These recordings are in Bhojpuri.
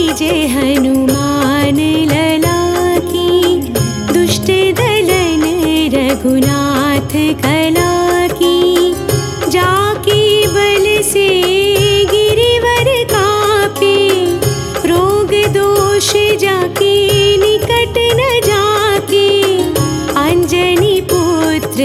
जय हनुमान लला की, दुष्ट दलन रघुनाथ कला की। जाके बल से गिरिवर कापे, रोग दोष जाके निकट न जाके। अंजनी पुत्र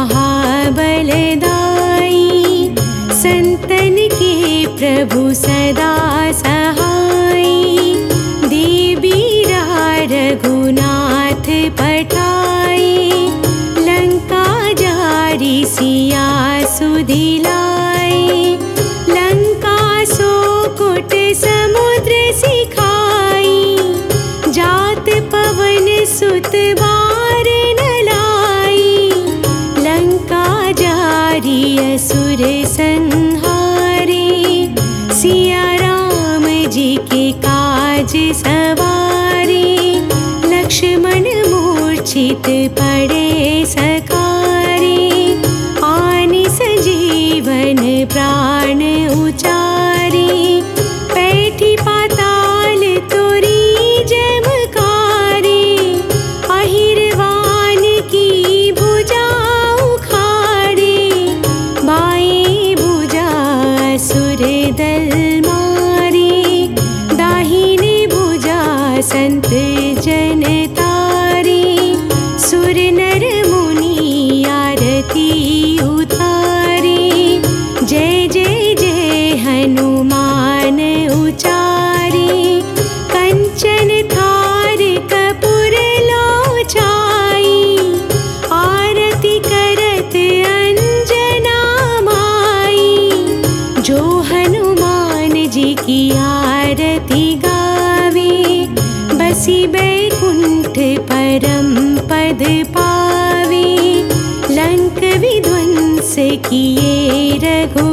महाबलदाई, संतन के प्रभु सदा सहाय। देवीरा रघुनाथ पठाए, लंका जारी सिया सुदिलाए। लंका सोकोट समुद्र सिखाई, जात पवन सुत बार न लाई। लंका जारी असुर संहारे, सिया राम जी के काज सवारे। लक्ष्मण मूर्छित पड़े सकारे, आनि सजीवन प्राण उचारे। पैठी पाताल तोरी जमकारे, अहिरवान की भुजा उखाड़े। बाएं भुजा असुर दल मारे, दाहिने भुजा संत जन तारे। सुर नर मुनि आरती उतारे, जय जय जय हनुमान उचारे। कंचन थार कपूर लोचाई, आरती करत अंजना माई। जो हनुमान जी की आरती गावे, बसी बैकुंठ परम पद पावे। लंक विध्वंस किए रघु